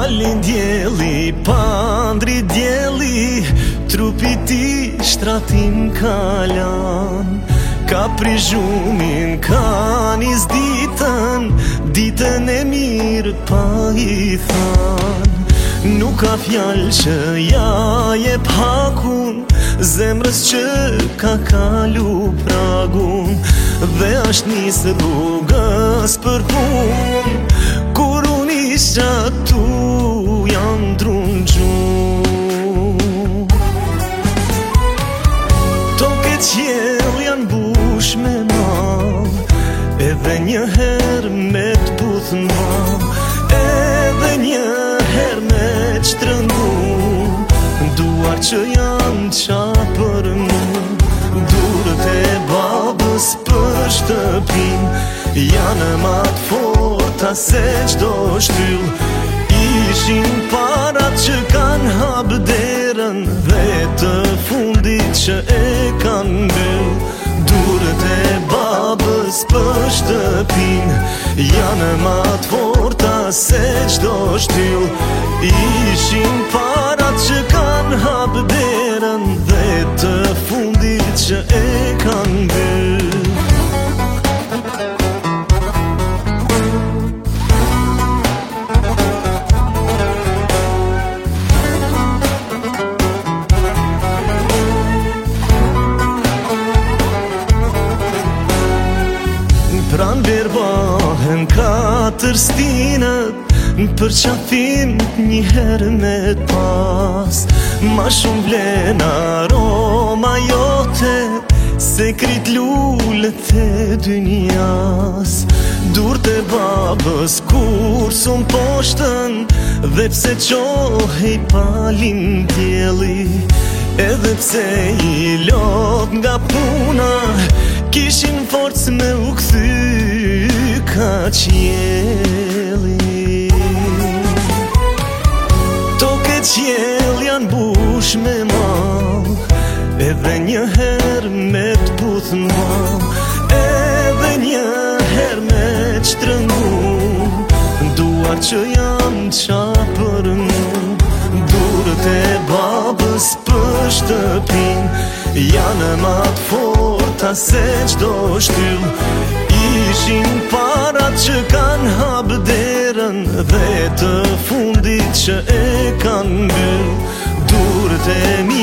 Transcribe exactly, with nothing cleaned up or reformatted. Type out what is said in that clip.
Dali djeli, pandri djeli, trupi ti shtratin kalan. Ka prizhumin, ka nis ditën, ditën e mirë pa i than. Nuk ka fjallë që ja jep hakun, zemrës që ka kalu pragun. Dhe ashtë nisë rrugës për pun, kur unë isha tu janë drun gjun. Toke qjell janë bush me mal, edhe një her me t'buth mal, edhe një her me qtrëngu. Duar që janë qa për mu, durët e babës për shtëpin, janë mat forta se qdo shtyll. Ishin parat që kanë hap derën, dhe të fundit që e kanë mbyll. Durët e babës për shtëpin, janë mat forta se qdo shtyll. Ishin parat që kanë hap derën, dhe të fundit që e kanë mbyll. Pran verbahen katër stinët, për qafim një herë me pas. Ma shumë vlen aroma jote, se krit lullet e dynjas. Durët e babës kur sun poshtën, dhe pse qohej palin djeli, edhe pse i lot nga puna, kishin forcë me u kthy ka qjeli. Toke qjell janë bush me mal, edhe një her me t'buth mal, edhe një her me qtrëngu. Duar që janë qa për mu, durët e babës për shtëpin, janë mat forta se qdo shtyll. Ishin parat që kanë hap derën, dhe të fundit që e kanë mbyll. Durët e